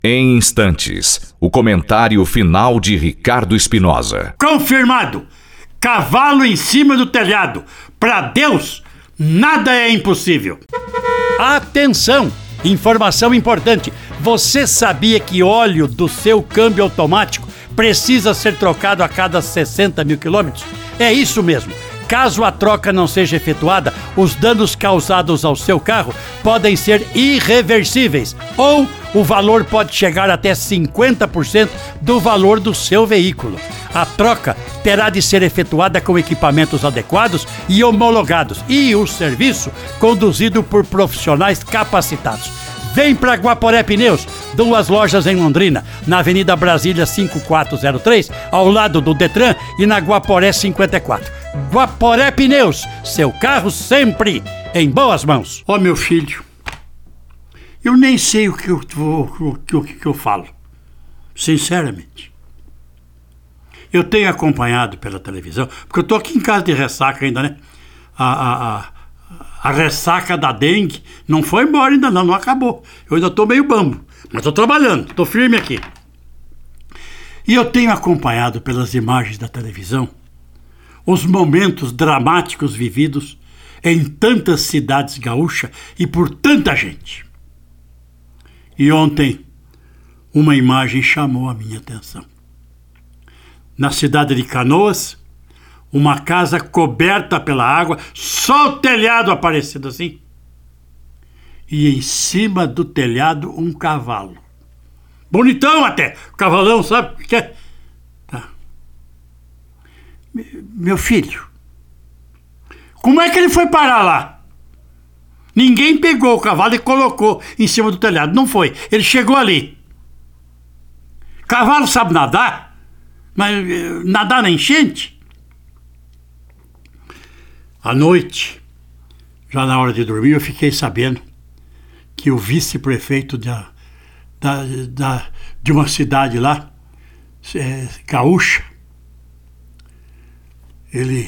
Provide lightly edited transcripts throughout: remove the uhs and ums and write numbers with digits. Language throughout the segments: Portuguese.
Em instantes, o comentário final de Ricardo Espinosa. Confirmado! Cavalo em cima do telhado. Para Deus, nada é impossível. Atenção! Informação importante. Você sabia que óleo do seu câmbio automático precisa ser trocado a cada 60 mil quilômetros? É isso mesmo. Caso a troca não seja efetuada, os danos causados ao seu carro podem ser irreversíveis ou o valor pode chegar até 50% do valor do seu veículo. A troca terá de ser efetuada com equipamentos adequados e homologados e o serviço conduzido por profissionais capacitados. Vem para Guaporé Pneus, 2 lojas em Londrina, na Avenida Brasília 5403, ao lado do Detran e na Guaporé 54. Guaporé Pneus, seu carro sempre em boas mãos. Ó, meu filho, eu nem sei o que eu falo, sinceramente. Eu tenho acompanhado pela televisão, porque eu tô aqui em casa de ressaca ainda, né? A ressaca da dengue não foi embora ainda não acabou. Eu ainda tô meio bambo, mas tô trabalhando, tô firme aqui. E eu tenho acompanhado pelas imagens da televisão os momentos dramáticos vividos em tantas cidades gaúchas e por tanta gente. E ontem uma imagem chamou a minha atenção. Na cidade de Canoas, uma casa coberta pela água, só o telhado aparecendo assim. E em cima do telhado um cavalo. Bonitão até, cavalão, sabe o que é? Tá. Meu filho, como é que ele foi parar lá? Ninguém pegou o cavalo e colocou em cima do telhado, não foi. Ele chegou ali. Cavalo sabe nadar, mas nadar na enchente? À noite, já na hora de dormir, eu fiquei sabendo que o vice-prefeito de uma cidade lá, gaúcha, ele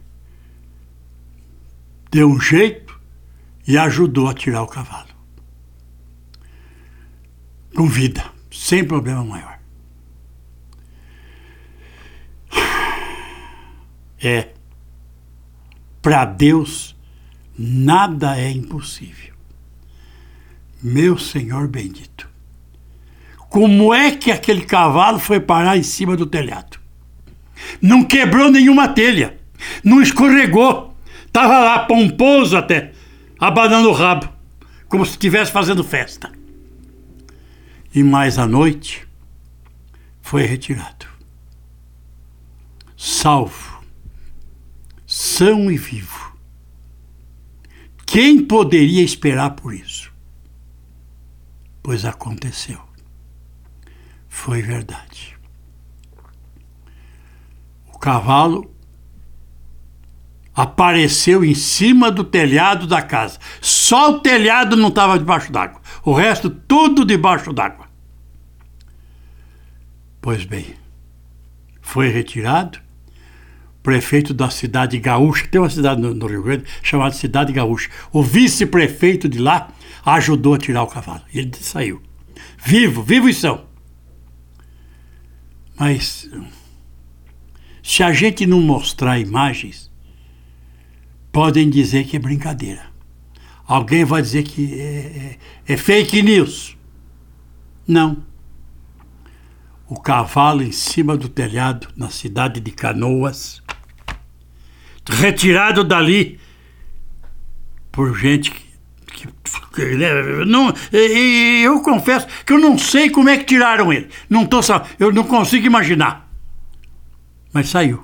deu um jeito e ajudou a tirar o cavalo. Com vida, sem problema maior. Para Deus, nada é impossível. Meu Senhor bendito. Como é que aquele cavalo foi parar em cima do telhado? Não quebrou nenhuma telha. Não escorregou. Estava lá, pomposo até, abanando o rabo, como se estivesse fazendo festa. E mais à noite, foi retirado. Salvo. São e vivo. Quem poderia esperar por isso? Pois aconteceu. Foi verdade. O cavalo apareceu em cima do telhado da casa. Só o telhado não estava debaixo d'água. O resto tudo debaixo d'água. Pois bem, foi retirado. Prefeito da cidade gaúcha, tem uma cidade no Rio Grande chamada Cidade Gaúcha. O vice-prefeito de lá ajudou a tirar o cavalo. E ele saiu. Vivo e são. Mas se a gente não mostrar imagens, podem dizer que é brincadeira. Alguém vai dizer que é fake news. Não. O cavalo em cima do telhado na cidade de Canoas, retirado dali por gente que não, eu confesso que eu não sei como é que tiraram ele. Eu não consigo imaginar. Mas saiu.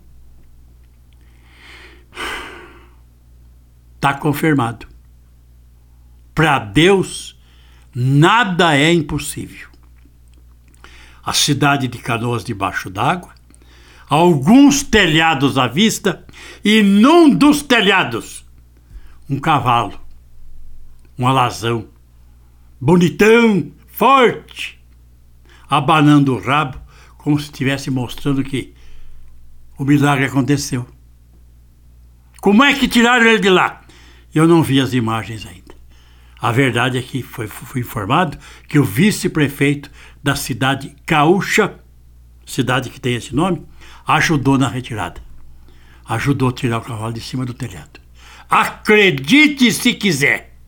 Está confirmado. Para Deus, nada é impossível. A cidade de Canoas debaixo d'água, alguns telhados à vista e num dos telhados um cavalo, um alazão, bonitão, forte, abanando o rabo como se estivesse mostrando que o milagre aconteceu. Como é que tiraram ele de lá? Eu não vi as imagens ainda. A verdade é que fui informado que o vice-prefeito da cidade gaúcha, cidade que tem esse nome, ajudou na retirada. Ajudou a tirar o cavalo de cima do telhado. Acredite se quiser.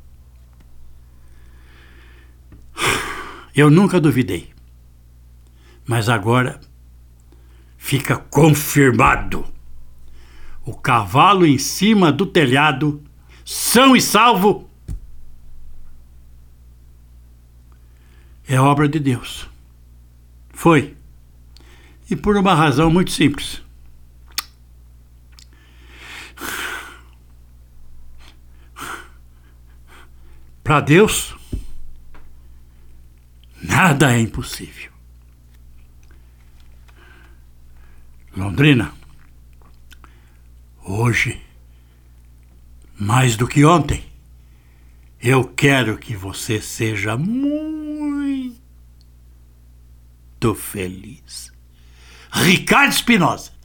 Eu nunca duvidei. Mas agora fica confirmado. O cavalo em cima do telhado, são e salvo, é obra de Deus. Foi. E por uma razão muito simples. Para Deus, nada é impossível. Londrina, hoje, mais do que ontem, eu quero que você seja muito feliz. Ricardo Espinosa.